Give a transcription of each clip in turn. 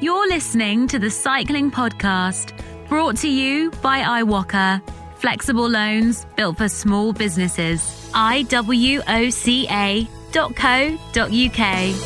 You're listening to the Cycling Podcast, brought to you by iWOCA. Flexible loans built for small businesses. iwoca.co.uk.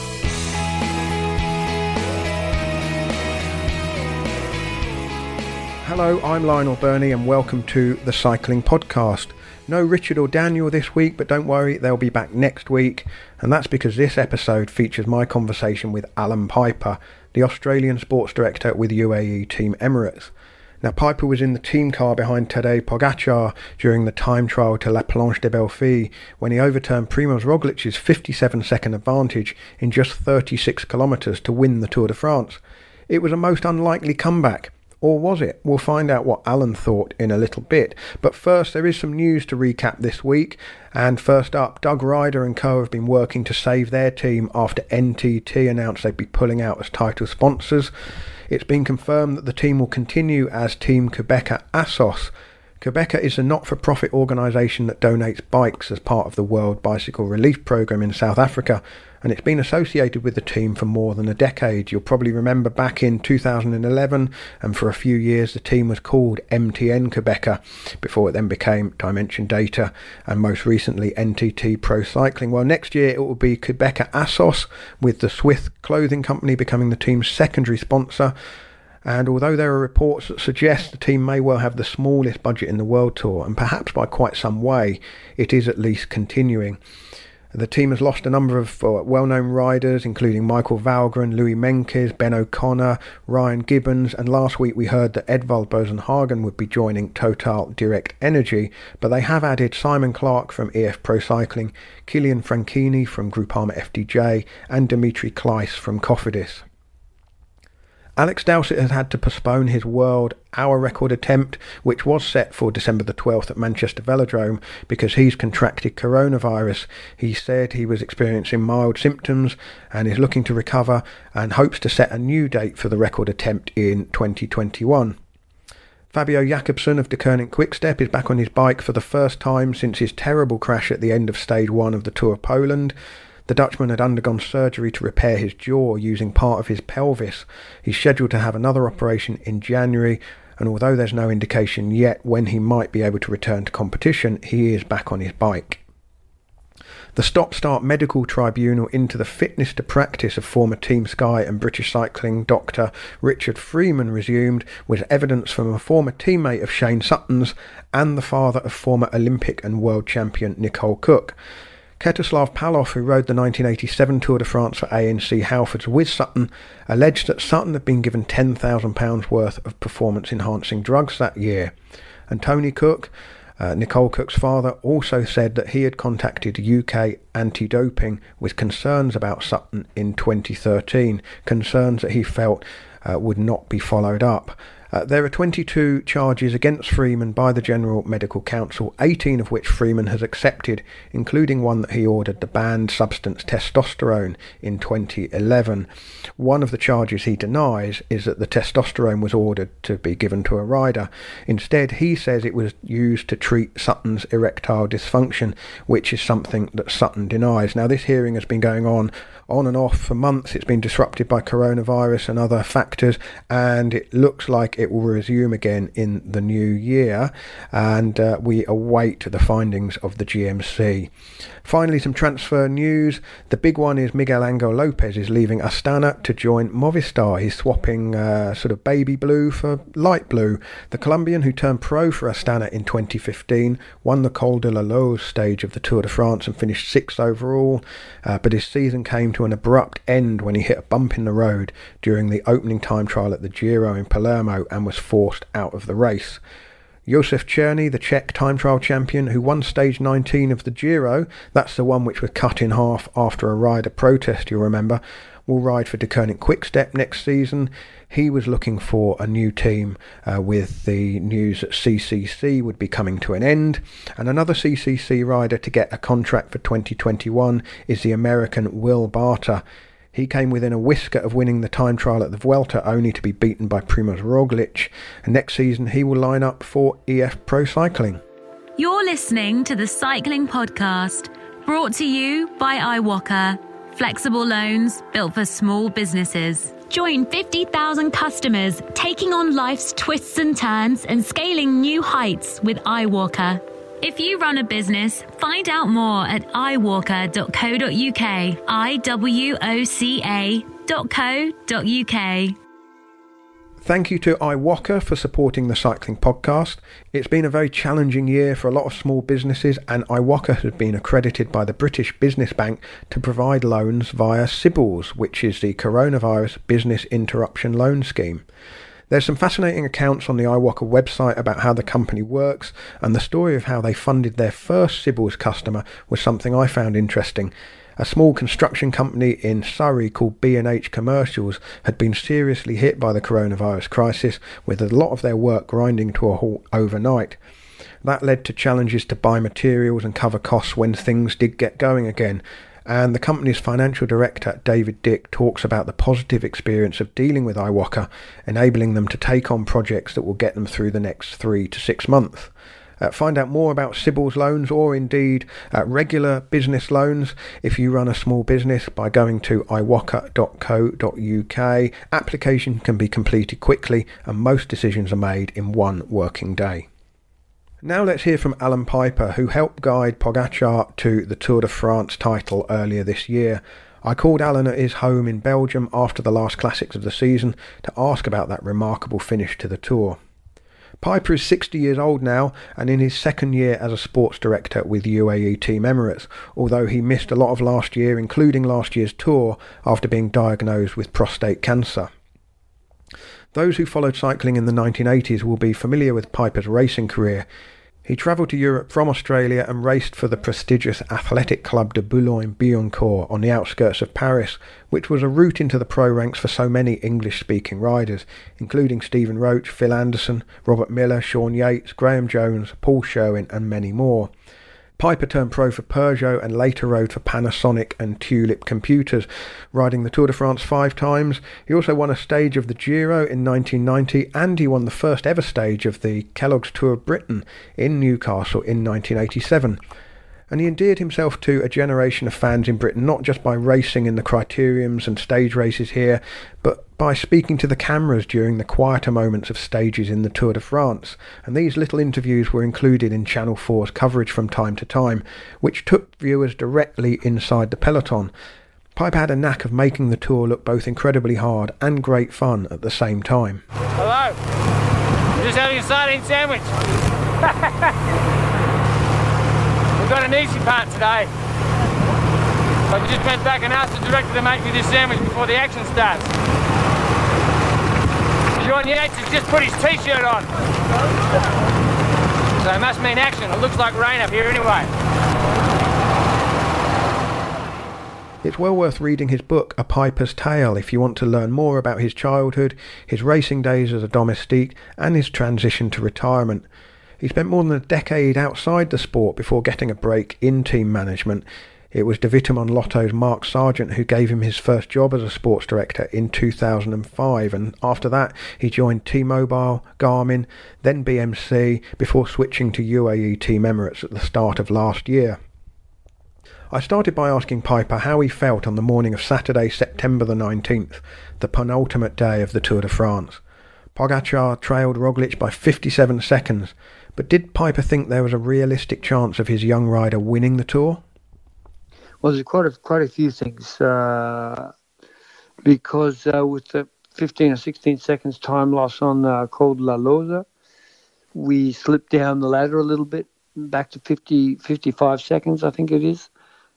Hello, I'm Lionel Burney and welcome to the Cycling Podcast. No Richard or Daniel this week, but don't worry, they'll be back next week. And that's because this episode features my conversation with Alan Piper, the Australian sports director with UAE Team Emirates. Now, Piper was in the team car behind Tadej Pogacar during the time trial to La Planche des Belles Filles when he overturned Primož Roglic's 57-second advantage in just 36 kilometres to win the Tour de France. It was a most unlikely comeback. Or was it? We'll find out what Alan thought in a little bit. But first, there is some news to recap this week. And first up, Doug Ryder and co have been working to save their team after NTT announced they'd be pulling out as title sponsors. It's been confirmed that the team will continue as Team Qhubeka Assos. Qhubeka is a not-for-profit organisation that donates bikes as part of the World Bicycle Relief Programme in South Africa, and it's been associated with the team for more than a decade. You'll probably remember back in 2011, and for a few years the team was called MTN Qhubeka, before it then became Dimension Data, and most recently NTT Pro Cycling. Well, next year it will be Qhubeka Assos, with the Swiss clothing company becoming the team's secondary sponsor. And although there are reports that suggest the team may well have the smallest budget in the World Tour, and perhaps by quite some way, it is at least continuing. The team has lost a number of well-known riders, including Michael Valgren, Louis Menkes, Ben O'Connor, Ryan Gibbons, and last week we heard that Edvald Boasson-Hagen would be joining Total Direct Energy, but they have added Simon Clark from EF Pro Cycling, Kilian Franchini from Groupama FDJ, and Dimitri Kleiss from Cofidis. Alex Dowsett has had to postpone his world hour record attempt, which was set for December the 12th at Manchester Velodrome, because he's contracted coronavirus. He said he was experiencing mild symptoms and is looking to recover and hopes to set a new date for the record attempt in 2021. Fabio Jakobsen of Deceuninck Quickstep is back on his bike for the first time since his terrible crash at the end of Stage 1 of the Tour of Poland. The Dutchman had undergone surgery to repair his jaw using part of his pelvis. He's scheduled to have another operation in January, and although there's no indication yet when he might be able to return to competition, he is back on his bike. The Stop-Start Medical Tribunal into the fitness to practice of former Team Sky and British Cycling doctor Richard Freeman resumed, with evidence from a former teammate of Shane Sutton's and the father of former Olympic and world champion Nicole Cook. Ketoslav Palov, who rode the 1987 Tour de France for ANC Halfords with Sutton, alleged that Sutton had been given £10,000 worth of performance-enhancing drugs that year. And Tony Cook, Nicole Cook's father, also said that he had contacted UK anti-doping with concerns about Sutton in 2013, concerns that he felt would not be followed up. There are 22 charges against Freeman by the General Medical Council, 18 of which Freeman has accepted, including one that he ordered the banned substance testosterone in 2011. One of the charges he denies is that the testosterone was ordered to be given to a rider. Instead, he says it was used to treat Sutton's erectile dysfunction, which is something that Sutton denies. Now, this hearing has been going on and off for months. It's been disrupted by coronavirus and other factors, and it looks like it will resume again in the new year, and we await the findings of the GMC. Finally, some transfer news. The big one is Miguel Angel Lopez is leaving Astana to join Movistar. He's swapping sort of baby blue for light blue. The Colombian, who turned pro for Astana in 2015, won the Col de la Loze stage of the Tour de France and finished 6th overall, but his season came to an abrupt end when he hit a bump in the road during the opening time trial at the Giro in Palermo and was forced out of the race. Josef Černý, the Czech time trial champion who won stage 19 of the Giro, that's the one which was cut in half after a rider protest, you'll remember, will ride for Deceuninck Quickstep next season. He was looking for a new team with the news that CCC would be coming to an end. And another CCC rider to get a contract for 2021 is the American Will Barter. He came within a whisker of winning the time trial at the Vuelta, only to be beaten by Primož Roglic. And next season he will line up for EF Pro Cycling. You're listening to the Cycling Podcast, brought to you by iWOCA. Flexible loans built for small businesses. Join 50,000 customers taking on life's twists and turns and scaling new heights with iWalker. If you run a business, find out more at iWalker.co.uk, iwoca.co.uk. Thank you to iWalker for supporting the Cycling Podcast. It's been a very challenging year for a lot of small businesses, and iWalker has been accredited by the British Business Bank to provide loans via CBILS, which is the Coronavirus Business Interruption Loan Scheme. There's some fascinating accounts on the iWalker website about how the company works, and the story of how they funded their first CBILS customer was something I found interesting. A small construction company in Surrey called B&H Commercials had been seriously hit by the coronavirus crisis, with a lot of their work grinding to a halt overnight. That led to challenges to buy materials and cover costs when things did get going again. And the company's financial director, David Dick, talks about the positive experience of dealing with iWalker, enabling them to take on projects that will get them through the next 3 to 6 months. Find out more about CBILS loans, or indeed regular business loans if you run a small business, by going to iwoca.co.uk. Application can be completed quickly and most decisions are made in 1 working day. Now let's hear from Alan Piper, who helped guide Pogačar to the Tour de France title earlier this year. I called Alan at his home in Belgium after the last classics of the season to ask about that remarkable finish to the Tour. Piper is 60 years old now and in his second year as a sports director with UAE Team Emirates, although he missed a lot of last year, including last year's Tour, after being diagnosed with prostate cancer. Those who followed cycling in the 1980s will be familiar with Piper's racing career. He travelled to Europe from Australia and raced for the prestigious Athletic Club de Boulogne-Billancourt on the outskirts of Paris, which was a route into the pro ranks for so many English-speaking riders, including Stephen Roach, Phil Anderson, Robert Miller, Sean Yates, Graham Jones, Paul Sherwin and many more. Piper turned pro for Peugeot and later rode for Panasonic and Tulip Computers, riding the Tour de France 5 times. He also won a stage of the Giro in 1990, and he won the first ever stage of the Kellogg's Tour of Britain in Newcastle in 1987. And he endeared himself to a generation of fans in Britain, not just by racing in the criteriums and stage races here, but by speaking to the cameras during the quieter moments of stages in the Tour de France. And these little interviews were included in Channel 4's coverage from time to time, which took viewers directly inside the peloton. Piper had a knack of making the Tour look both incredibly hard and great fun at the same time. Hello, just having a sardine sandwich. We've got an easy part today. I just went back and asked the director to make me this sandwich before the action starts. Sean Yates has just put his t-shirt on. So it must mean action. It looks like rain up here anyway. It's well worth reading his book, A Piper's Tale, if you want to learn more about his childhood, his racing days as a domestique, and his transition to retirement. He spent more than a decade outside the sport before getting a break in team management. It was De Vittemon Lotto's Mark Sargent who gave him his first job as a sports director in 2005, and after that he joined T-Mobile, Garmin, then BMC, before switching to UAE Team Emirates at the start of last year. I started by asking Piper how he felt on the morning of Saturday, September the 19th, the penultimate day of the Tour de France. Pogačar trailed Roglic by 57 seconds, but did Piper think there was a realistic chance of his young rider winning the Tour? Well, there's quite a few things, because with the 15 or 16 seconds time loss on Col de la Loza, we slipped down the ladder a little bit, back to 55 seconds, I think it is.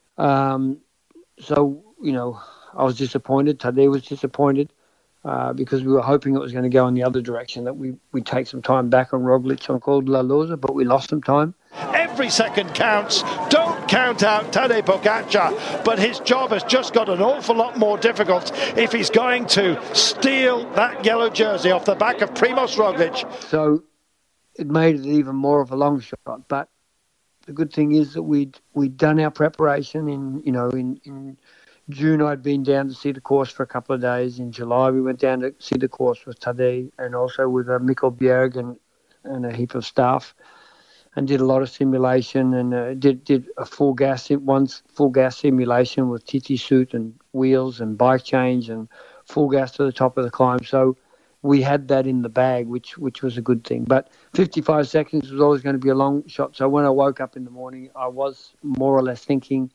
So, I was disappointed. Tadej was disappointed. Because we were hoping it was going to go in the other direction, that we'd take some time back on Roglic on Col de la Loza, but we lost some time. Every second counts. Don't count out Tadej Pogačar, but his job has just got an awful lot more difficult if he's going to steal that yellow jersey off the back of Primož Roglic. So it made it even more of a long shot, but the good thing is that we'd done our preparation in June. I'd been down to see the course for a couple of days. In July, we went down to see the course with Tadej and also with Mikkel Bjerg and a heap of staff, and did a lot of simulation and did a full gas simulation with TT suit and wheels and bike change and full gas to the top of the climb. So we had that in the bag, which was a good thing. But 55 seconds was always going to be a long shot. So when I woke up in the morning, I was more or less thinking,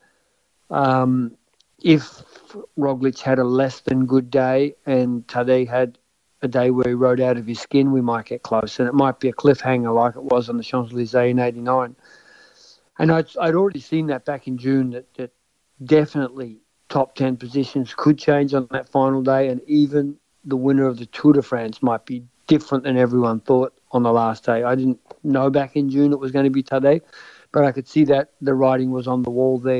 if Roglic had a less than good day and Tadej had a day where he rode out of his skin, we might get close. And it might be a cliffhanger like it was on the Champs-Élysées in 89. And I'd already seen that back in June, that definitely top 10 positions could change on that final day, and even the winner of the Tour de France might be different than everyone thought on the last day. I didn't know back in June it was going to be Tadej, but I could see that the writing was on the wall there,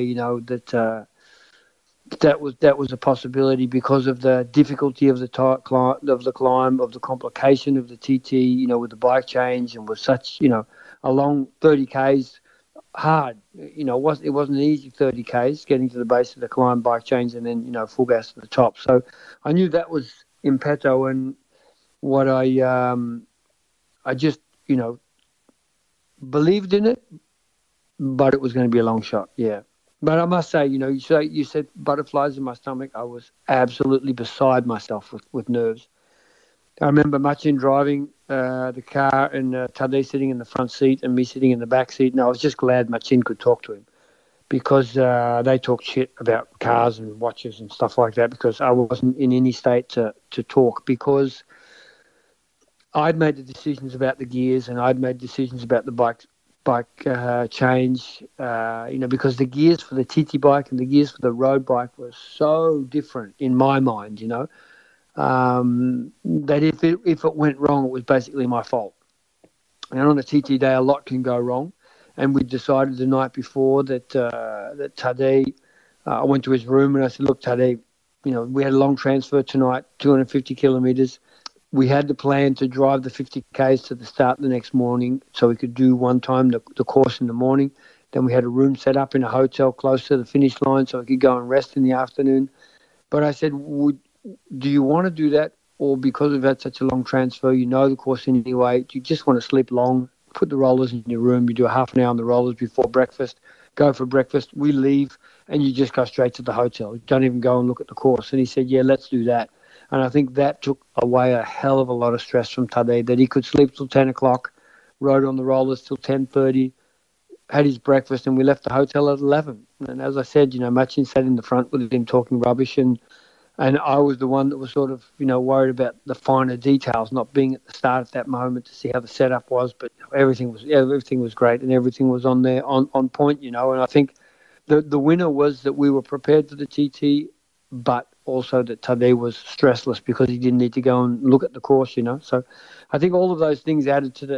that was a possibility because of the difficulty of the climb, of the complication of the TT, with the bike change, and was such, a long 30 Ks, hard. It wasn't an easy 30 Ks getting to the base of the climb, bike change, and then, full gas to the top. So I knew that was in petto, and what I just, believed in it, but it was going to be a long shot, yeah. But I must say, you said butterflies in my stomach. I was absolutely beside myself with nerves. I remember Machin driving the car and Tadej sitting in the front seat and me sitting in the back seat, and I was just glad Machin could talk to him, because they talked shit about cars and watches and stuff like that, because I wasn't in any state to talk, because I'd made the decisions about the gears and I'd made decisions about the bike change, because the gears for the TT bike and the gears for the road bike were so different in my mind, that if it went wrong, it was basically my fault. And on a TT day, a lot can go wrong. And we decided the night before that Tadej, I went to his room and I said, look, Tadej, we had a long transfer tonight, 250 kilometres. We had the plan to drive the 50 Ks to the start the next morning so we could do one time the course in the morning. Then we had a room set up in a hotel close to the finish line so we could go and rest in the afternoon. But I said, do you want to do that? Or because we've had such a long transfer, the course anyway, do you just want to sleep long, put the rollers in your room, you do a half an hour on the rollers before breakfast, go for breakfast, we leave, and you just go straight to the hotel. You don't even go and look at the course. And he said, yeah, let's do that. And I think that took away a hell of a lot of stress from Tadej, that he could sleep till 10 o'clock, rode on the rollers till 10:30, had his breakfast, and we left the hotel at 11. And as I said, Machin sat in the front with him talking rubbish, and I was the one that was sort of, worried about the finer details, not being at the start at that moment to see how the setup was. But everything was great, and everything was on there, on point, And I think the winner was that we were prepared for the TT, but also that Tadej was stressless because he didn't need to go and look at the course, So I think all of those things added to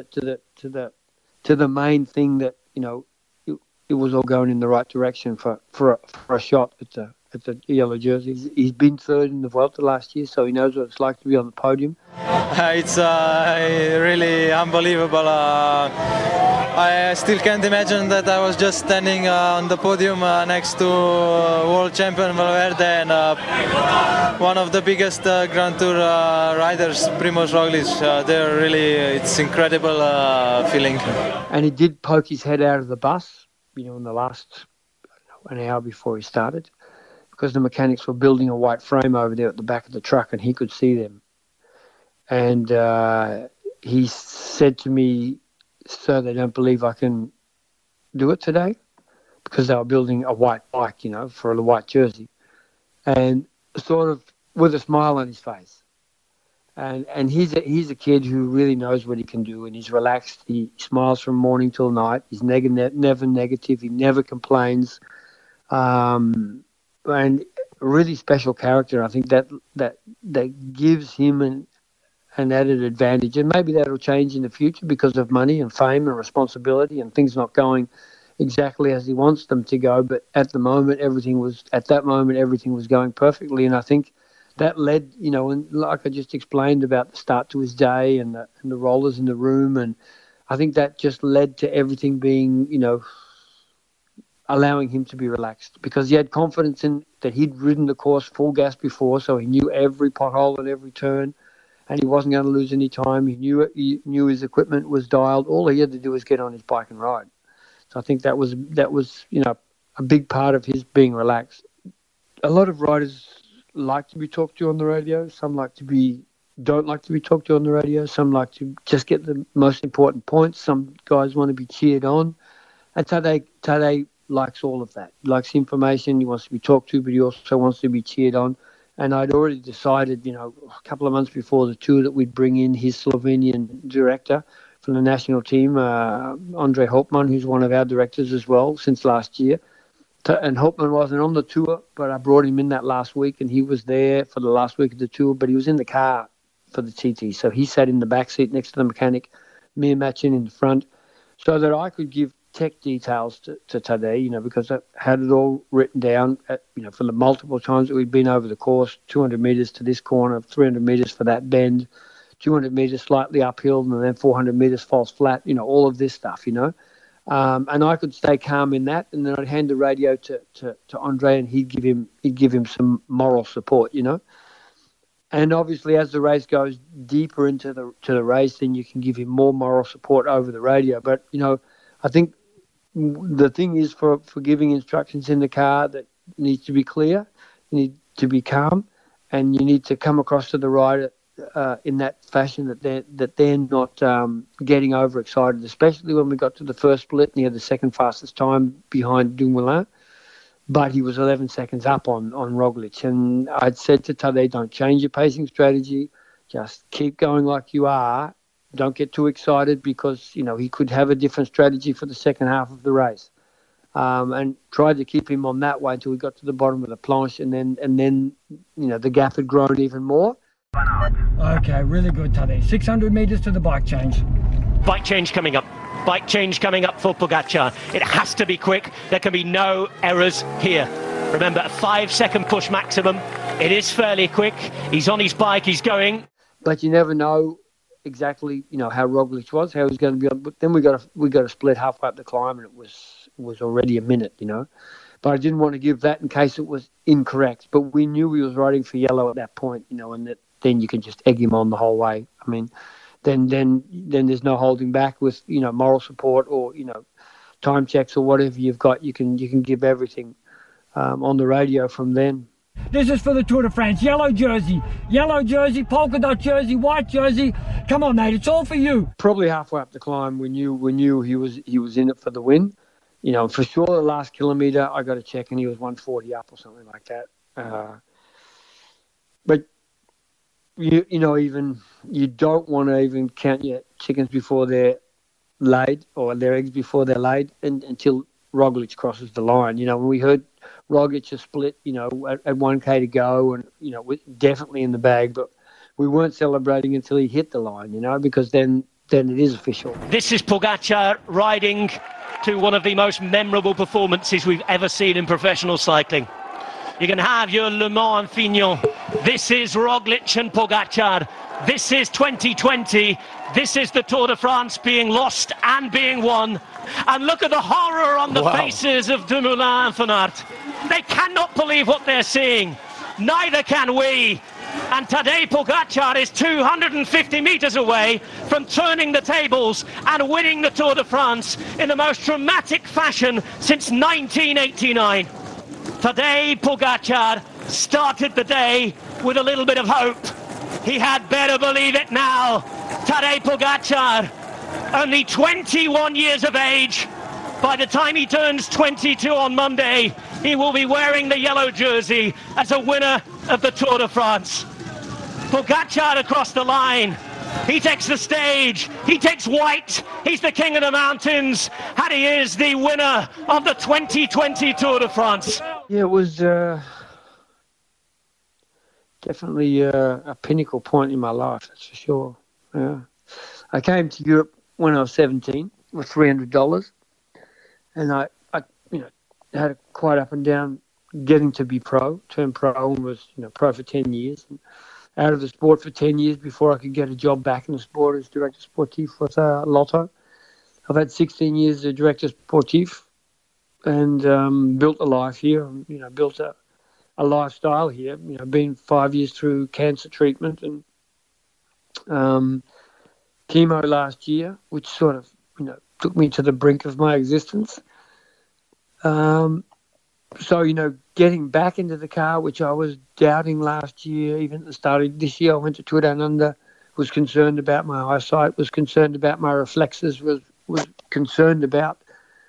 the main thing that, it was all going in the right direction for a shot at the yellow jersey. He's been third in the Vuelta last year, so he knows what it's like to be on the podium. It's really unbelievable. I still can't imagine that I was just standing on the podium next to world champion Valverde and one of the biggest Grand Tour riders, Primož Roglič. It's incredible feeling. And he did poke his head out of the bus, in the last an hour before he started, because the mechanics were building a white frame over there at the back of the truck and he could see them. And he said to me, sir, they don't believe I can do it today, because they were building a white bike, for the white jersey. And sort of with a smile on his face. And he's a kid who really knows what he can do, and he's relaxed. He smiles from morning till night. He's never negative. He never complains. And a really special character. I think that gives him an added advantage, and maybe that'll change in the future because of money and fame and responsibility and things not going exactly as he wants them to go. But at that moment, everything was going perfectly, and I think that led, and like I just explained about the start to his day and the rollers in the room, and I think that just led to everything being, allowing him to be relaxed, because he had confidence in that he'd ridden the course full gas before, so he knew every pothole and every turn, and he wasn't going to lose any time. He knew his equipment was dialed. All he had to do was get on his bike and ride. So I think that was a big part of his being relaxed. A lot of riders like to be talked to on the radio. Some don't like to be talked to on the radio. Some like to just get the most important points. Some guys want to be cheered on. And Tadej likes all of that. He likes information. He wants to be talked to, but he also wants to be cheered on. And I'd already decided, a couple of months before the tour, that we'd bring in his Slovenian director from the national team, Andre Hopman, who's one of our directors as well since last year. And Hopman wasn't on the tour, but I brought him in that last week, and he was there for the last week of the tour, but he was in the car for the TT. So he sat in the back seat next to the mechanic, me and Machin in the front, so that I could give tech details to Tadej, because I had it all written down, for the multiple times that we'd been over the course, 200 metres to this corner, 300 metres for that bend, 200 metres slightly uphill, and then 400 metres false flat, all of this stuff, and I could stay calm in that, and then I'd hand the radio to Andre, and he'd give him some moral support, And obviously, as the race goes deeper into the race, then you can give him more moral support over the radio. But I think the thing is for giving instructions in the car, that needs to be clear, you need to be calm, and you need to come across to the rider in that fashion that they're not getting overexcited, especially when we got to the first split and he had the second fastest time behind Dumoulin, but he was 11 seconds up on Roglic. And I'd said to Tadej, don't change your pacing strategy, just keep going like you are. Don't get too excited, because he could have a different strategy for the second half of the race. And tried to keep him on that way until we got to the bottom of the planche, and then the gap had grown even more. Okay, really good, Tadej. 600 metres to the bike change. Bike change coming up. Bike change coming up for Pogačar. It has to be quick. There can be no errors here. Remember, a 5-second push maximum. It is fairly quick. He's on his bike. He's going. But you never know exactly, how Roglic was, how he's going to be. But then we got a split halfway up the climb, and it was already a minute, But I didn't want to give that in case it was incorrect. But we knew he was riding for yellow at that point, and that then you can just egg him on the whole way. I mean, then there's no holding back with moral support or time checks or whatever you've got. You can give everything on the radio from then. This is for the Tour de France. Yellow jersey, polka dot jersey, white jersey. Come on, mate, it's all for you. Probably halfway up the climb, we knew he was in it for the win. For sure the last kilometre I got a check and he was 140 up or something like that. But even you don't want to even count your chickens before they're laid, or their eggs before they're laid, until Roglic crosses the line. When we heard Roglic a split, at 1K to go, and we're definitely in the bag, but we weren't celebrating until he hit the line, because then it is official. This is Pogačar riding to one of the most memorable performances we've ever seen in professional cycling. You can have your Le Mans and Fignon. This is Roglic and Pogačar. This is 2020. This is the Tour de France being lost and being won. And look at the horror on the faces of Dumoulin and Van Aert. They cannot believe what they're seeing. Neither can we. And Tadej Pogačar is 250 metres away from turning the tables and winning the Tour de France in the most dramatic fashion since 1989. Tadej Pogačar started the day with a little bit of hope. He had better believe it now. Tadej Pogačar, only 21 years of age. By the time he turns 22 on Monday, he will be wearing the yellow jersey as a winner of the Tour de France. Pogačar across the line. He takes the stage. He takes white. He's the king of the mountains. And he is the winner of the 2020 Tour de France. Yeah, it was definitely a pinnacle point in my life, that's for sure. Yeah. I came to Europe when I was 17 with $300. And I had a quite up and down getting to be pro, turned pro, and was pro for 10 years. And out of the sport for 10 years before I could get a job back in the sport as director sportif with Lotto. I've had 16 years as director sportif and built a life here, built a lifestyle here, been 5 years through cancer treatment and chemo last year, which sort of, took me to the brink of my existence. So, getting back into the car, which I was doubting last year, even at the start of this year, I went to Tour Down Under, was concerned about my eyesight, was concerned about my reflexes, was concerned about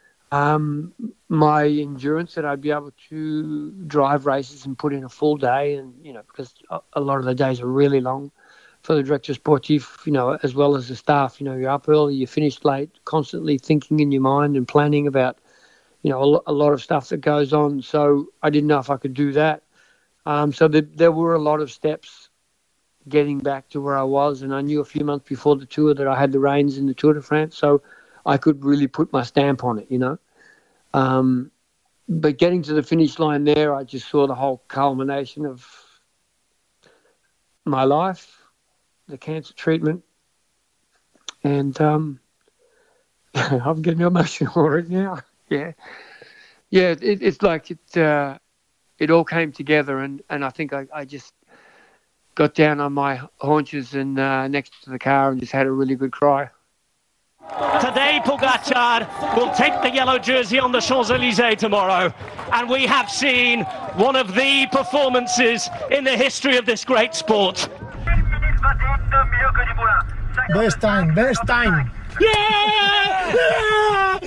my endurance, that I'd be able to drive races and put in a full day. And, because a lot of the days are really long for the director sportif, as well as the staff. You're up early, you finish late, constantly thinking in your mind and planning about, a lot of stuff that goes on. So I didn't know if I could do that. So there were a lot of steps getting back to where I was. And I knew a few months before the tour that I had the reins in the Tour de France. So I could really put my stamp on it, But getting to the finish line there, I just saw the whole culmination of my life, the cancer treatment. And I'm getting emotional right now. Yeah. It's like it all came together, and I think I just got down on my haunches and next to the car and just had a really good cry. Tadej Pogacar will take the yellow jersey on the Champs-Élysées tomorrow, and we have seen one of the performances in the history of this great sport. Best time. Yeah!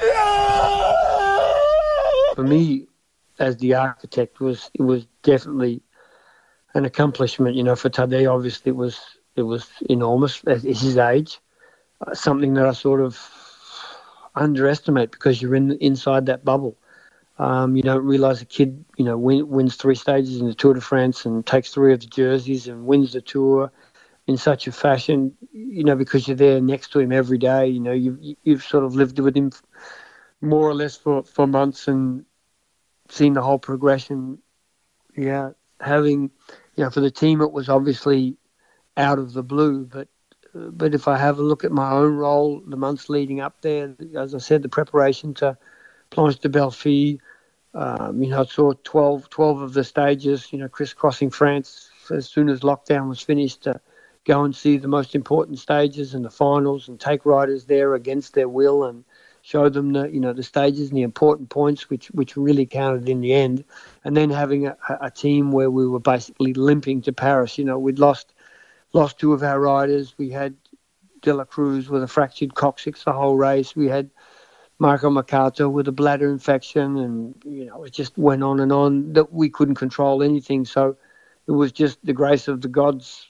For me, as the architect, it was definitely an accomplishment. For Tadej, obviously, it was enormous at his age. Something that I sort of underestimate because you're inside that bubble. You don't realise a kid, wins 3 stages in the Tour de France and takes 3 of the jerseys and wins the Tour in such a fashion, because you're there next to him every day. You've sort of lived with him more or less for months and seen the whole progression. Yeah, having, for the team it was obviously out of the blue, but if I have a look at my own role, the months leading up there, as I said, the preparation to Planche de Belfi, I saw 12 of the stages, crisscrossing France as soon as lockdown was finished, to go and see the most important stages and the finals and take riders there against their will and show them the stages and the important points which really counted in the end. And then having a team where we were basically limping to Paris. We'd lost 2 of our riders. We had De La Cruz with a fractured coccyx the whole race. We had Marco Mercato with a bladder infection, and it just went on and on, that we couldn't control anything. So it was just the grace of the gods,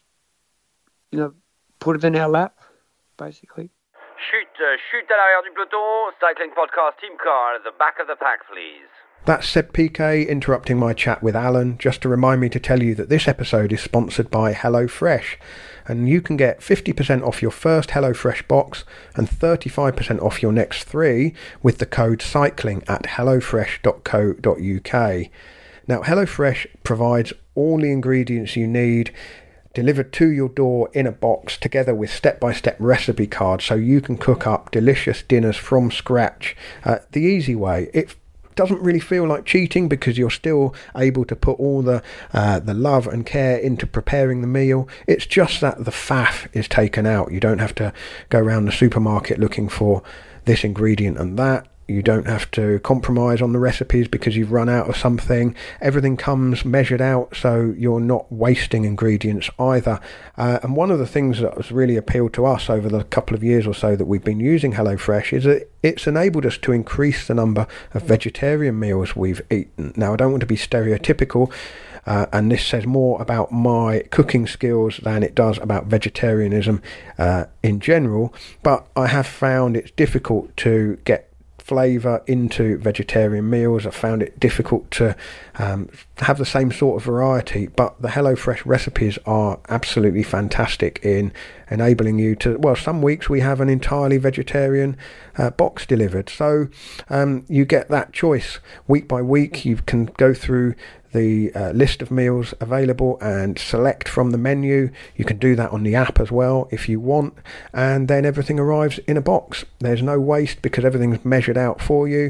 put it in our lap, basically. Chute à l'arrière du peloton, Cycling Podcast Team Car at the back of the pack, please. That's Seb Piquet interrupting my chat with Alan, just to remind me to tell you that this episode is sponsored by HelloFresh, and you can get 50% off your first HelloFresh box and 35% off your next 3 with the code CYCLING at hellofresh.co.uk. Now, HelloFresh provides all the ingredients you need delivered to your door in a box, together with step-by-step recipe cards, so you can cook up delicious dinners from scratch the easy way. It doesn't really feel like cheating because you're still able to put all the love and care into preparing the meal. It's just that the faff is taken out. You don't have to go around the supermarket looking for this ingredient and that. You don't have to compromise on the recipes because you've run out of something. Everything comes measured out, so you're not wasting ingredients either. And one of the things that has really appealed to us over the couple of years or so that we've been using HelloFresh is that it's enabled us to increase the number of vegetarian meals we've eaten. Now, I don't want to be stereotypical, and this says more about my cooking skills than it does about vegetarianism in general, but I have found it's difficult to get flavour into vegetarian meals. I found it difficult to have the same sort of variety, but the HelloFresh recipes are absolutely fantastic in enabling you to, well, some weeks we have an entirely vegetarian box delivered, so you get that choice week by week. You can go through the list of meals available and select from the menu. You can do that on the app as well if you want, and then everything arrives in a box. There's no waste because everything's measured out for you.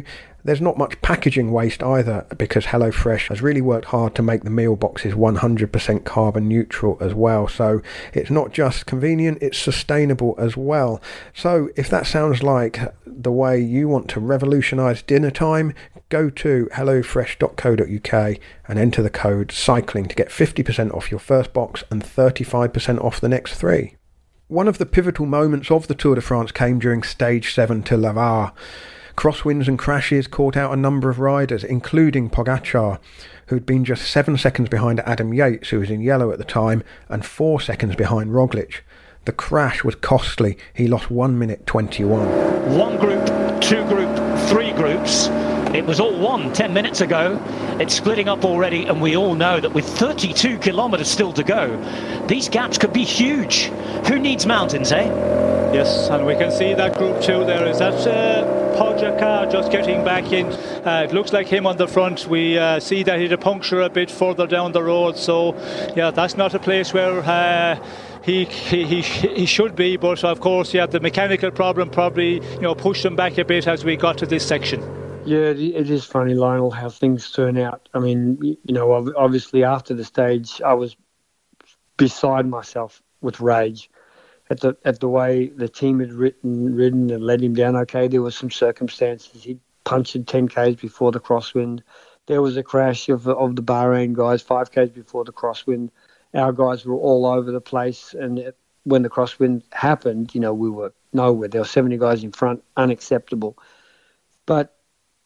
There's not much packaging waste either, because HelloFresh has really worked hard to make the meal boxes 100% carbon neutral as well. So it's not just convenient, it's sustainable as well. So if that sounds like the way you want to revolutionise dinner time, go to hellofresh.co.uk and enter the code CYCLING to get 50% off your first box and 35% off the next 3. One of the pivotal moments of the Tour de France came during Stage 7 to Laval. Crosswinds and crashes caught out a number of riders, including Pogačar, who'd been just 7 seconds behind Adam Yates, who was in yellow at the time, and 4 seconds behind Roglic. The crash was costly. He lost 1 minute 21. One group, two group, three groups. It was all won 10 minutes ago. It's splitting up already, and we all know that with 32 kilometres still to go, these gaps could be huge. Who needs mountains, eh? Yes, and we can see that group 2 there. Is that Pogačar just getting back in? It looks like him on the front. We see that he had a puncture a bit further down the road. So, yeah, that's not a place where he should be. But, of course, yeah, the mechanical problem probably, pushed him back a bit as we got to this section. Yeah, it is funny, Lionel, how things turn out. I mean, obviously after the stage, I was beside myself with rage at the way the team had ridden and let him down. Okay, there were some circumstances. He punctured 10 Ks before the crosswind. There was a crash of the Bahrain guys 5 Ks before the crosswind. Our guys were all over the place, and when the crosswind happened, we were nowhere. There were 70 guys in front, unacceptable. But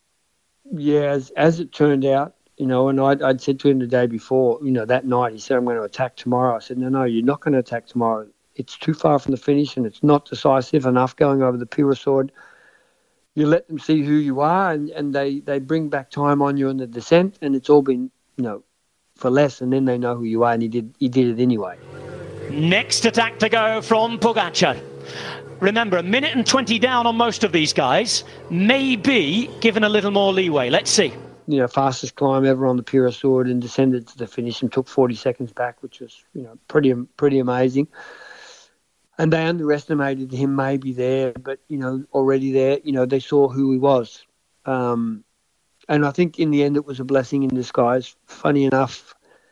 yeah, as it turned out, and I'd said to him the day before, that night, he said, I'm going to attack tomorrow. I said, no, you're not going to attack tomorrow. It's too far from the finish and it's not decisive enough going over the Peyresourde. You let them see who you are, and they bring back time on you in the descent, and it's all been, for less, and then they know who you are, and he did it anyway. Next attack to go from Pogačar. Remember, 1 minute and 20 down on most of these guys, maybe given a little more leeway. Let's see. Fastest climb ever on the Peyresourde, and descended to the finish and took 40 seconds back, which was, pretty amazing. And they underestimated him maybe there, but, already there, they saw who he was. And I think in the end it was a blessing in disguise. Funny enough,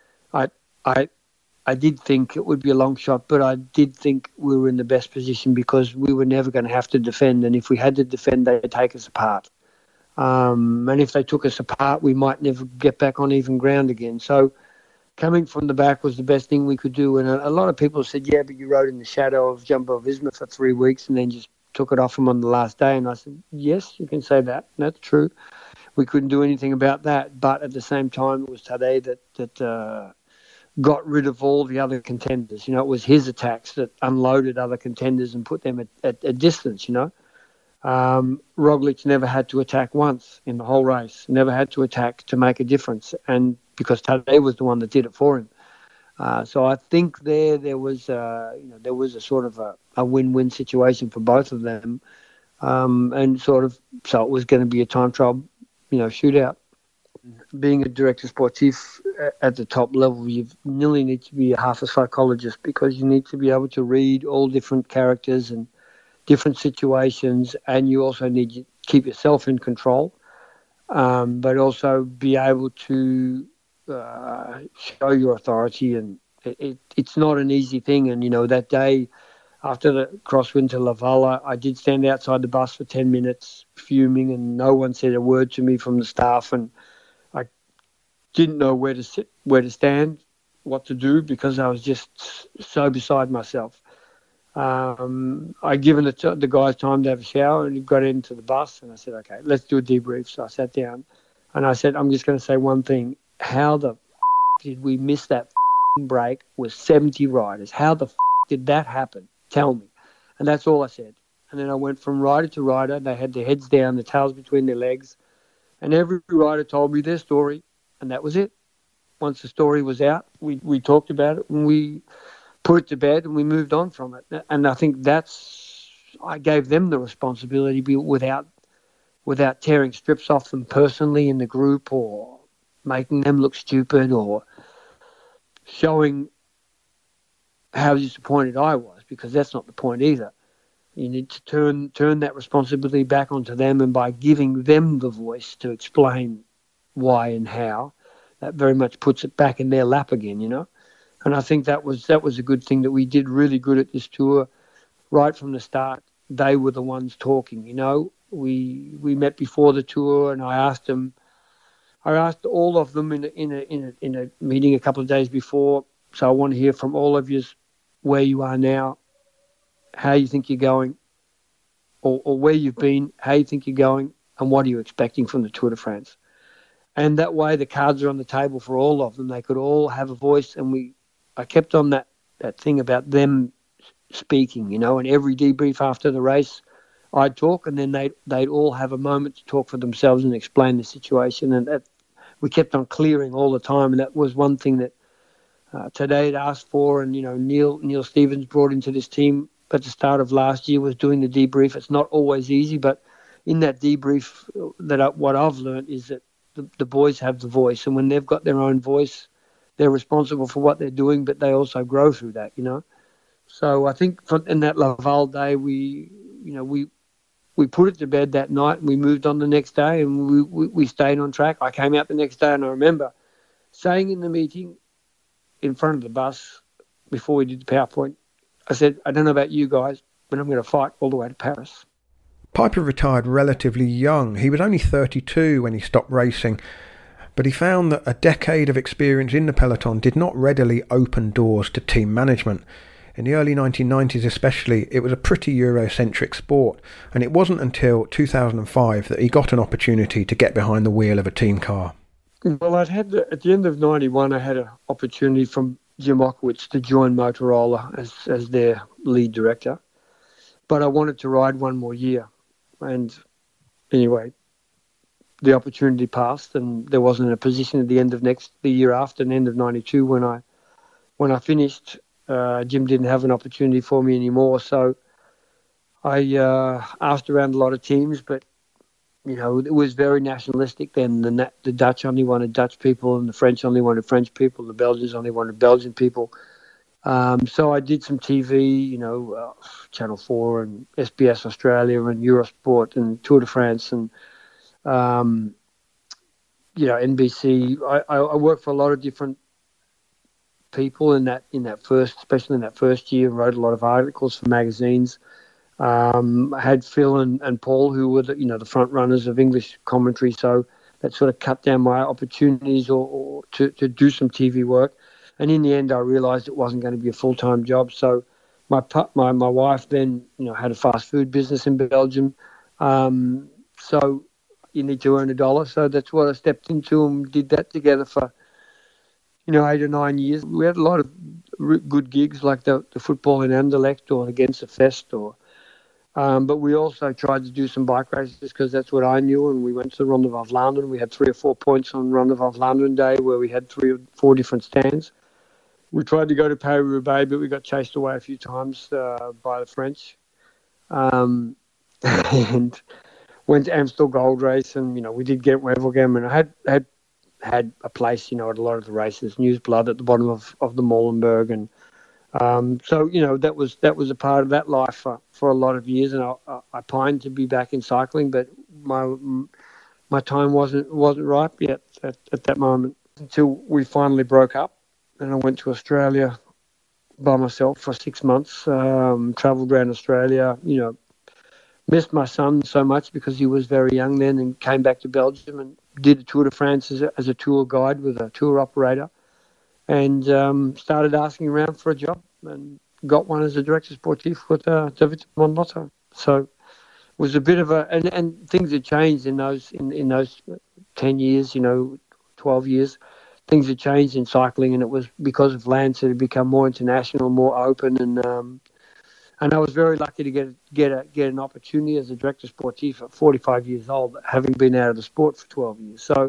I did think it would be a long shot, but I did think we were in the best position because we were never going to have to defend. And if we had to defend, they'd take us apart. And if they took us apart, we might never get back on even ground again. So coming from the back was the best thing we could do. And a lot of people said, yeah, but you rode in the shadow of Jumbo-Visma for 3 weeks and then just took it off him on the last day. And I said, yes, you can say that. That's true. We couldn't do anything about that. But at the same time, it was Tadej that got rid of all the other contenders. It was his attacks that unloaded other contenders and put them at a distance, Roglic never had to attack once in the whole race, never had to attack to make a difference, and because Tadej was the one that did it for him. So I think there was a sort of a win-win situation for both of them, and so it was going to be a time trial, shootout. Being a director sportif at the top level, you nearly need to be half a psychologist because you need to be able to read all different characters and different situations, and you also need to keep yourself in control, but also be able to show your authority. And it's not an easy thing. And, that day after the crosswind to Laval, I did stand outside the bus for 10 minutes fuming, and no one said a word to me from the staff, and I didn't know where to sit, where to stand, what to do, because I was just so beside myself. I'd given the guys time to have a shower and got into the bus, and I said, okay, let's do a debrief. So I sat down and I said, I'm just going to say one thing. How the did we miss that break with 70 riders? How the did that happen? Tell me. And that's all I said. And then I went from rider to rider. They had their heads down, the tails between their legs. And every rider told me their story, and that was it. Once the story was out, we talked about it, and we put it to bed, and we moved on from it. And I think I gave them the responsibility without tearing strips off them personally in the group, or making them look stupid, or showing how disappointed I was, because that's not the point either. You need to turn that responsibility back onto them, and by giving them the voice to explain why and how, that very much puts it back in their lap again, you know. And I think that was a good thing that we did really good at this tour, right from the start. They were the ones talking, you know. We met before the tour, and I asked all of them in a meeting a couple of days before. So I want to hear from all of you where you are now, how you think you're going, or where you've been, how you think you're going, and what are you expecting from the Tour de France. And that way the cards are on the table for all of them. They could all have a voice, and I kept on that thing about them speaking, you know, and every debrief after the race I'd talk, and then they'd all have a moment to talk for themselves and explain the situation. And that we kept on clearing all the time, and that was one thing that today had asked for, and, you know, Neil Stevens brought into this team at the start of last year was doing the debrief. It's not always easy, but in that debrief, what I've learned is that the boys have the voice, and when they've got their own voice, they're responsible for what they're doing, but they also grow through that, you know. So I think in that Laval day, we put it to bed that night, and we moved on the next day, and we stayed on track. I came out the next day, and I remember saying in the meeting in front of the bus before we did the PowerPoint, I said, I don't know about you guys, but I'm going to fight all the way to Paris. Piper retired relatively young. He was only 32 when he stopped racing, but he found that a decade of experience in the peloton did not readily open doors to team management. In the early 1990s especially, it was a pretty Eurocentric sport, and it wasn't until 2005 that he got an opportunity to get behind the wheel of a team car. Well, at the end of 91, I had an opportunity from Jim Okowitz to join Motorola as their lead director, but I wanted to ride one more year. And anyway, the opportunity passed, and there wasn't a position at the end of the year after, the end of 92, when I finished. Jim didn't have an opportunity for me anymore, so I asked around a lot of teams, but, you know, it was very nationalistic then. The Dutch only wanted Dutch people, and the French only wanted French people, the Belgians only wanted Belgian people. So I did some TV, you know, Channel 4 and SBS Australia and Eurosport and Tour de France and, you know, NBC. I worked for a lot of different people in that first, especially in that first year, and wrote a lot of articles for magazines. I had Phil and Paul, who were the front runners of English commentary, so that sort of cut down my opportunities or to do some TV work. And in the end, I realised it wasn't going to be a full-time job. So my wife then, you know, had a fast food business in Belgium. So you need to earn $1. So that's what I stepped into, and did that together for, you know, 8 or 9 years. We had a lot of good gigs, like the football in Anderlecht or against the Fest, but we also tried to do some bike races because that's what I knew. And we went to the Ronde van Vlaanderen. We had 3 or 4 points on Ronde van Vlaanderen Day, where we had 3 or 4 different stands. We tried to go to Paris-Roubaix, but we got chased away a few times by the French. And went to Amstel Gold Race, and, you know, we did get Wevelgem, and I had a place, you know, at a lot of the races, Newsblad at the bottom of the Molenberg, and so, you know, that was a part of that life for a lot of years, and I pined to be back in cycling, but my time wasn't ripe yet at that moment, until we finally broke up, and I went to Australia by myself for 6 months, travelled around Australia, you know, missed my son so much because he was very young then, and came back to Belgium and did the Tour de France as a tour guide with a tour operator, and started asking around for a job, and got one as a director sportif with David Monlotto. So it was a bit of and things had changed in those 10 years, you know, 12 years. Things had changed in cycling, and it was because of Lance it had become more international, more open, and I was very lucky to get an opportunity as a director sportif at 45 years old, having been out of the sport for 12 years. So,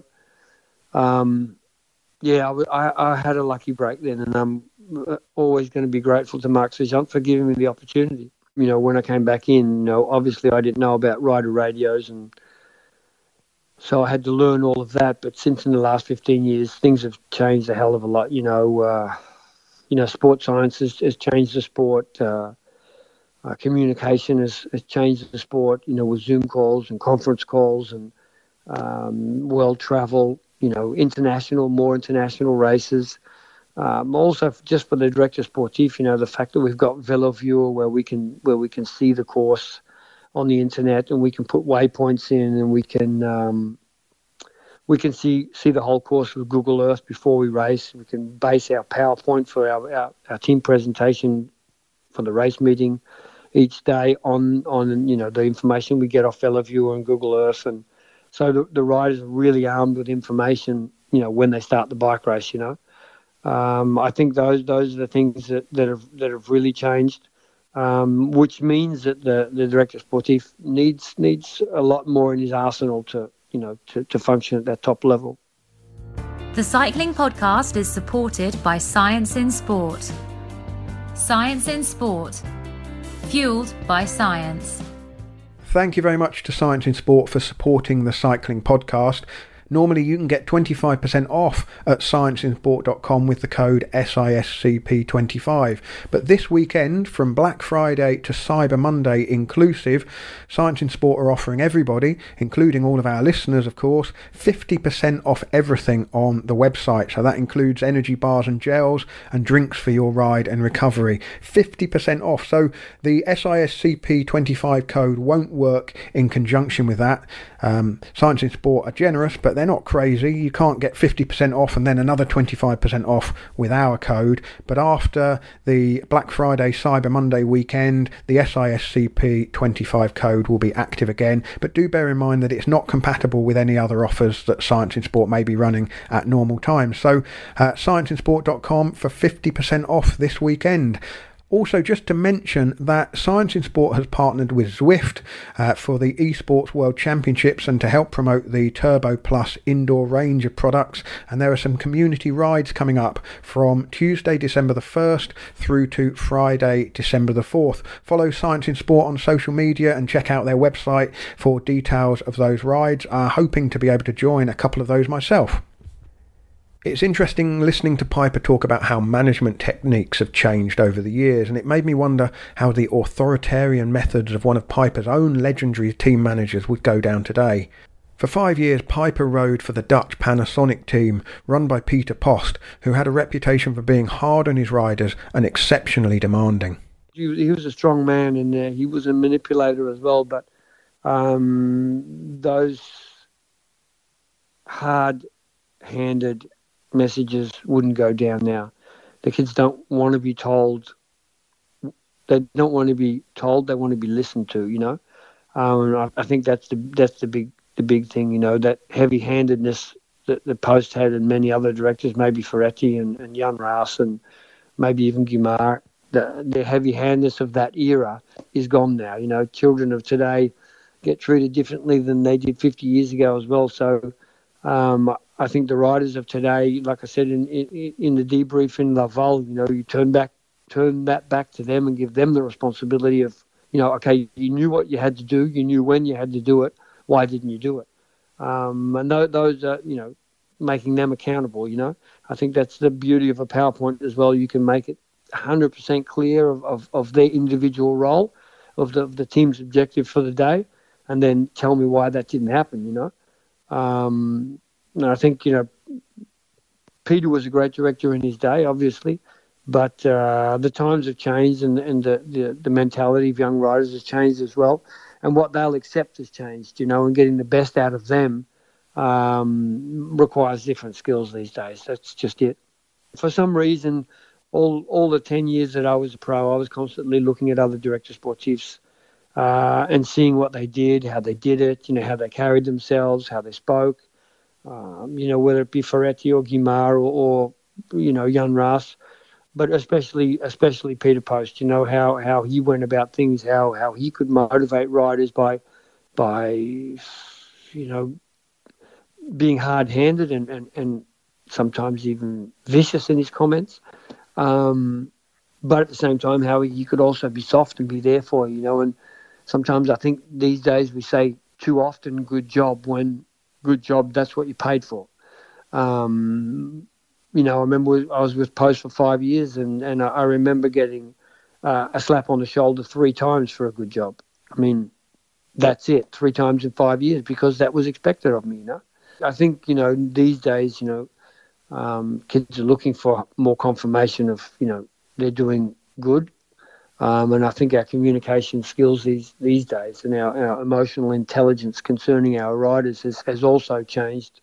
I had a lucky break then, and I'm always going to be grateful to Marc Sergeant for giving me the opportunity. You know, when I came back in, you know, obviously I didn't know about rider radios, and so I had to learn all of that. But since in the last 15 years, things have changed a hell of a lot. You know, sports science has changed the sport. Communication has changed the sport, with Zoom calls and conference calls and world travel, more international races. Also, just for the director sportif, the fact that we've got VeloViewer where we can see the course on the internet and we can put waypoints in and we can see the whole course with Google Earth before we race. We can base our PowerPoint for our team presentation for the race meeting each day on the information we get off VeloViewer and Google Earth, and so the riders are really armed with information when they start the bike race. I think those are the things that have really changed, which means that the director sportif needs a lot more in his arsenal to function at that top level. The Cycling Podcast is supported by Science in Sport. Science in Sport. Fueled by science. Thank you very much to Science in Sport for supporting the Cycling Podcast. Normally you can get 25% off at scienceinsport.com with the code SISCP25. But this weekend, from Black Friday to Cyber Monday inclusive, Science in Sport are offering everybody, including all of our listeners of course, 50% off everything on the website. So that includes energy bars and gels and drinks for your ride and recovery. 50% off. So the SISCP25 code won't work in conjunction with that. Science in Sport are generous, but they're not crazy. You can't get 50% off and then another 25% off with our code. But after the Black Friday Cyber Monday weekend, the SISCP25 code will be active again. But do bear in mind that it's not compatible with any other offers that Science in Sport may be running at normal times. So scienceinsport.com for 50% off this weekend. Also, just to mention that Science in Sport has partnered with Zwift for the Esports World Championships and to help promote the Turbo Plus indoor range of products. And there are some community rides coming up from Tuesday, December the 1st through to Friday, December the 4th. Follow Science in Sport on social media and check out their website for details of those rides. I'm hoping to be able to join a couple of those myself. It's interesting listening to Piper talk about how management techniques have changed over the years, and it made me wonder how the authoritarian methods of one of Piper's own legendary team managers would go down today. For 5 years, Piper rode for the Dutch Panasonic team, run by Peter Post, who had a reputation for being hard on his riders and exceptionally demanding. He was a strong man, and he was a manipulator as well, but those hard-handed messages wouldn't go down now. The kids don't want to be told. They don't want to be told. They want to be listened to. I think that's the big thing. That heavy-handedness that the Post had, and many other directors, maybe Ferretti and Jan Raas, and maybe even Guimard. The heavy-handedness of that era is gone now. Children of today get treated differently than they did 50 years ago as well. So. I think the riders of today, like I said in the debrief in Laval, you turn that back to them and give them the responsibility of, okay, you knew what you had to do, you knew when you had to do it, why didn't you do it? And those are, making them accountable. I think that's the beauty of a PowerPoint as well. You can make it 100% clear of their individual role, of the team's objective for the day, and then tell me why that didn't happen. I think, Peter was a great director in his day, obviously, but the times have changed and the mentality of young riders has changed as well. And what they'll accept has changed, and getting the best out of them requires different skills these days. That's just it. For some reason, all the 10 years that I was a pro, I was constantly looking at other director sportifs and seeing what they did, how they did it, how they carried themselves, how they spoke. Whether it be Ferretti or Guimard or Jan Raas, but especially Peter Post, how he went about things, how he could motivate riders by being hard-handed and sometimes even vicious in his comments. But at the same time, how he could also be soft and be there for you, and sometimes I think these days we say too often good job when good job, that's what you paid for. I remember I was with Post for 5 years and I remember getting a slap on the shoulder 3 times for a good job. I mean, that's it, 3 times in 5 years, because that was expected of me, you know. I think, you know, these days, you know, kids are looking for more confirmation of, you know, they're doing good. And I think our communication skills these days and our emotional intelligence concerning our riders has also changed.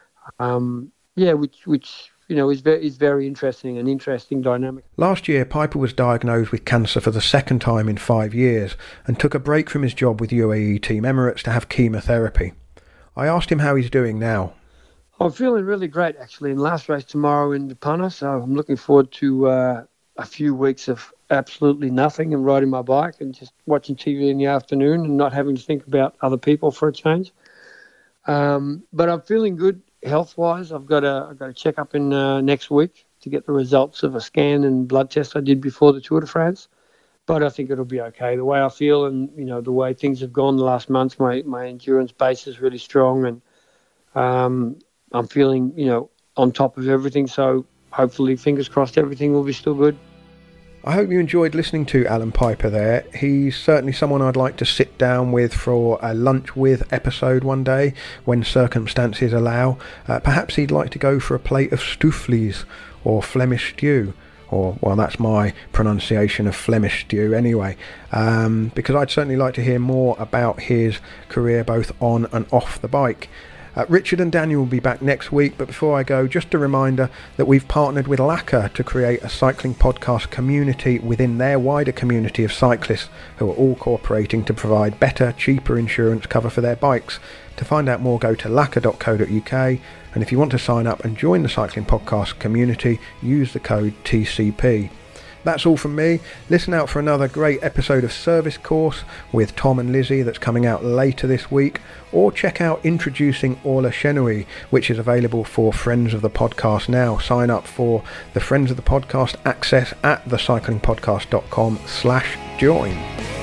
Which you know is very interesting, an interesting dynamic. Last year, Piper was diagnosed with cancer for the second time in 5 years and took a break from his job with UAE Team Emirates to have chemotherapy. I asked him how he's doing now. I'm feeling really great, actually. In last race tomorrow in Punta, so I'm looking forward to a few weeks of absolutely nothing and riding my bike and just watching TV in the afternoon and not having to think about other people for a change. But I'm feeling good health-wise. I've got a check-up in next week to get the results of a scan and blood test I did before the Tour de France. But I think it'll be okay. The way I feel and, you know, the way things have gone the last months, my endurance base is really strong, and I'm feeling, you know, on top of everything. So hopefully, fingers crossed, everything will be still good. I hope you enjoyed listening to Alan Piper there. He's certainly someone I'd like to sit down with for a lunch with episode one day when circumstances allow. Perhaps he'd like to go for a plate of stoofvlees or Flemish stew. Or, well, that's my pronunciation of Flemish stew anyway, because I'd certainly like to hear more about his career both on and off the bike. Richard and Daniel will be back next week, but before I go, just a reminder that we've partnered with Laka to create a cycling podcast community within their wider community of cyclists who are all cooperating to provide better, cheaper insurance cover for their bikes. To find out more, go to laka.co.uk, and if you want to sign up and join the cycling podcast community, use the code TCP. That's all from me. Listen out for another great episode of Service Course with Tom and Lizzie that's coming out later this week, or check out Introducing Orla Chenouille, which is available for Friends of the Podcast now. Sign up for the Friends of the Podcast access at thecyclingpodcast.com/join.